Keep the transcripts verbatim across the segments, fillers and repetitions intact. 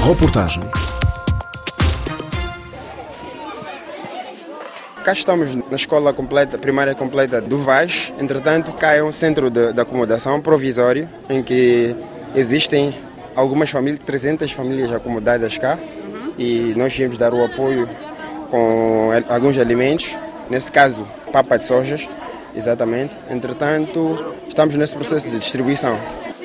Reportagem. Cá estamos na escola completa, primária completa do Vaz. Entretanto, cá é um centro de, de acomodação provisório em que existem algumas famílias, trezentas famílias acomodadas cá, uhum. E nós viemos dar o apoio com alguns alimentos, nesse caso, papa de sojas, exatamente. Entretanto, estamos nesse processo de distribuição.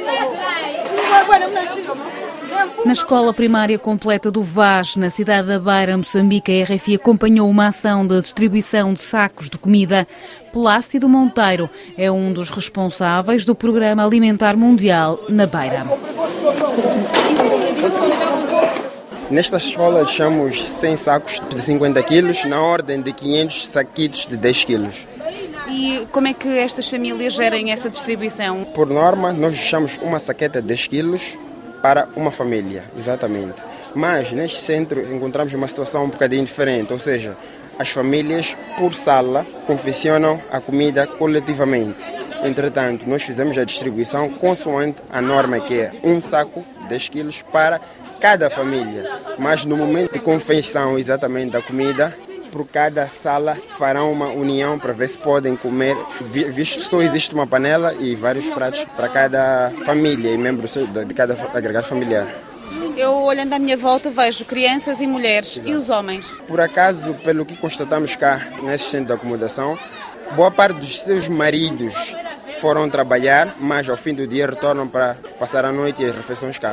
Na escola primária completa do Vaz, na cidade da Beira, Moçambique, a R F I acompanhou uma ação de distribuição de sacos de comida. Plácido Monteiro é um dos responsáveis do Programa Alimentar Mundial na Beira. Nesta escola deixamos cem sacos de cinquenta quilos, na ordem de quinhentos saquitos de dez quilos. E como é que estas famílias gerem essa distribuição? Por norma, nós deixamos uma saqueta de dez quilos para uma família, exatamente. Mas neste centro encontramos uma situação um bocadinho diferente, ou seja, as famílias por sala confeccionam a comida coletivamente. Entretanto, nós fizemos a distribuição consoante a norma, que é um saco de dez quilos para cada família. Mas no momento de confecção exatamente da comida, por cada sala farão uma união para ver se podem comer, visto que só existe uma panela e vários pratos para cada família e membro de cada agregado familiar. Eu, olhando à minha volta, vejo crianças e mulheres. Exato. E os homens? Por acaso, pelo que constatamos cá nesse centro de acomodação, boa parte dos seus maridos foram trabalhar, mas ao fim do dia retornam para passar a noite e as refeições cá.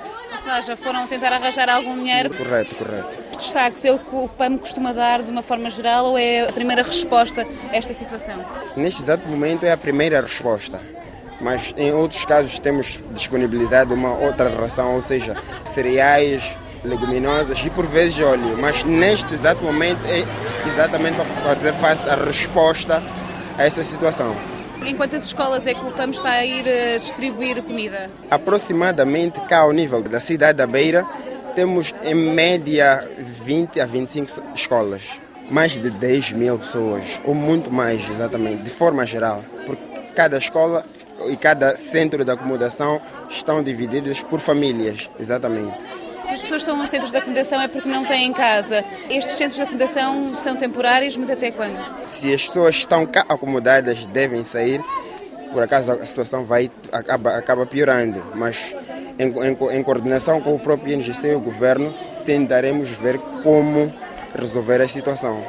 Ou seja, foram tentar arranjar algum dinheiro? Correto, correto. Estes sacos é o que o P A M costuma dar de uma forma geral ou é a primeira resposta a esta situação? Neste exato momento é a primeira resposta, mas em outros casos temos disponibilizado uma outra ração, ou seja, cereais, leguminosas e por vezes óleo, mas neste exato momento é exatamente para fazer face à resposta a essa situação. Em quantas escolas é que o P A M está a ir a distribuir comida? Aproximadamente cá ao nível da cidade da Beira, temos em média vinte a vinte e cinco escolas. Mais de dez mil pessoas, ou muito mais exatamente, de forma geral. Porque cada escola e cada centro de acomodação estão divididos por famílias, exatamente. As pessoas que estão nos centros de acomodação é porque não têm casa. Estes centros de acomodação são temporários, mas até quando? Se as pessoas estão cá acomodadas, devem sair. Por acaso a situação vai, acaba, acaba piorando, mas em, em, em coordenação com o próprio I N G C e o governo, tentaremos ver como resolver a situação.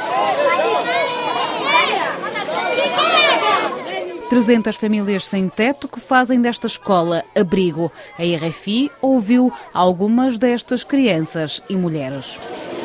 trezentas famílias sem teto que fazem desta escola abrigo. A R F I ouviu algumas destas crianças e mulheres.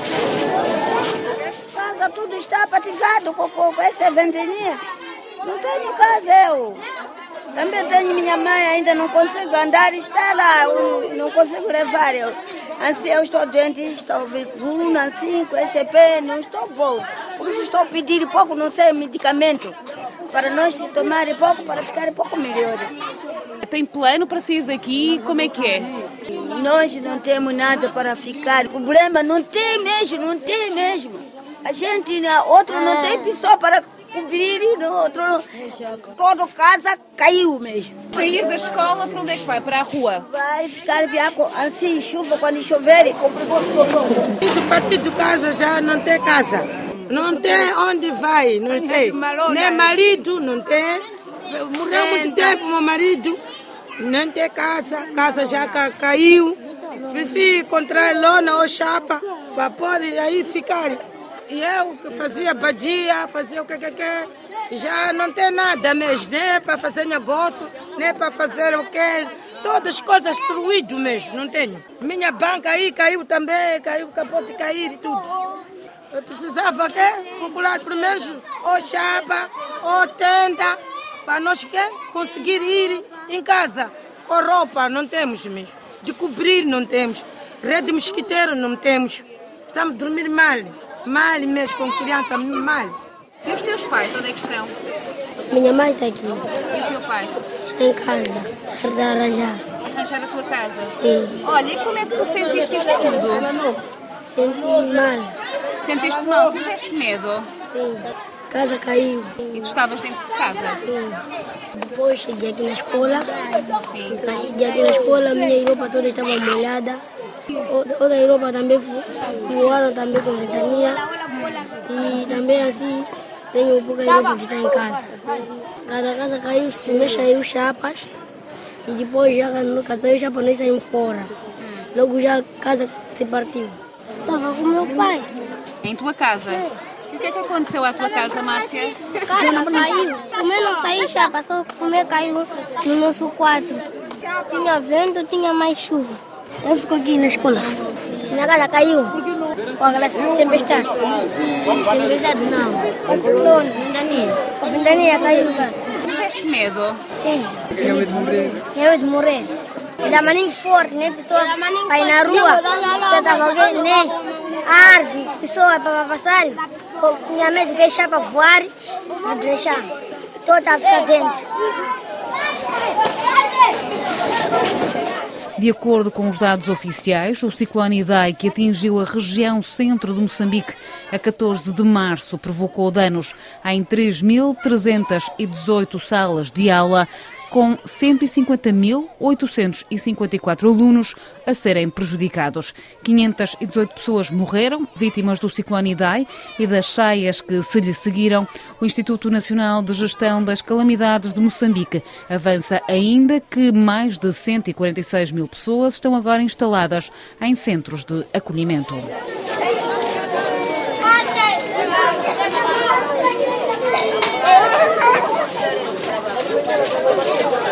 Casa tudo está pativado com essa ventania. Não tenho casa eu. Também tenho minha mãe, ainda não consigo andar, está lá, eu não consigo levar. Eu, assim, eu estou doente, estou com assim, com esse pé, não estou bom. Por isso estou pedindo pouco, não sei, medicamento, para nós tomar pouco, para ficar um pouco melhor. Tem plano para sair daqui? Como é que é? Nós não temos nada para ficar. O problema não tem mesmo, não tem mesmo. A gente, outro não tem pessoa para cobrir, no outro, toda casa caiu mesmo. Sair da escola, para onde é que vai? Para a rua? Vai ficar assim, chuva, quando chover. Do partido casa já não tem casa. Não tem onde vai, não tem. Nem marido, não tem. Morreu muito tempo meu marido. Não tem casa, casa já caiu. Prefiro encontrar lona ou chapa para pôr e aí ficar. E eu que fazia badia, fazia o que que que, já não tem nada mesmo, nem para fazer negócio, nem para fazer o que. Todas as coisas destruídas mesmo, não tenho. Minha banca aí caiu também, caiu, acabou de cair e tudo. Eu precisava que procurar primeiro ou chapa ou tenda para nós que conseguir ir em casa. Com roupa não temos mesmo, de cobrir não temos, rede mosquiteiro não temos. Estamos a dormir mal, mal mesmo com criança, mal. E os teus pais, onde é que estão? Minha mãe está aqui. E o teu pai? Está em casa, está a arranjar. Arranjar a tua casa? Sim. Olha, e como é que tu sentiste isto tudo? Senti mal. Sentiste mal? Tiveste medo? Sim. A casa caiu. E tu estavas dentro de casa? Sim. Depois cheguei aqui na escola. Sim. Cheguei aqui na escola, minha roupa toda estava molhada. Ou da Europa também voaram também com ventania. E também assim, tem um pouco da Europa que está em casa. Cada casa caiu, primeiro saiu chapas. E depois já no casal já para nós saímos fora. Logo já a casa se partiu. Estava com meu pai. Em tua casa? E o que é que aconteceu à tua casa, Márcia? A casa caiu. Como eu não saí chapa, só como eu caiu no nosso quarto. Tinha vento, tinha mais chuva. Eu fico aqui na escola. Minha casa caiu. Com aquela tempestade. Tempestade não. Ciclone, ventania. A ventania caiu em casa. Tiveste medo? Sim. Tinha medo de morrer. Tinha medo de morrer. Era maninho forte, nem pessoa vai na rua. Já estava alguém, nem árvore, pessoa para passar. Tinha medo de deixar para voar, não deixar. Toda a ficar dentro. De acordo com os dados oficiais, o ciclone Idai, que atingiu a região centro de Moçambique a catorze de março, provocou danos em três mil trezentas e dezoito salas de aula, com cento e cinquenta mil oitocentos e cinquenta e quatro alunos a serem prejudicados. quinhentas e dezoito pessoas morreram, vítimas do ciclone Idai e das cheias que se lhe seguiram. O Instituto Nacional de Gestão das Calamidades de Moçambique avança ainda que mais de cento e quarenta e seis mil pessoas estão agora instaladas em centros de acolhimento. Thank you.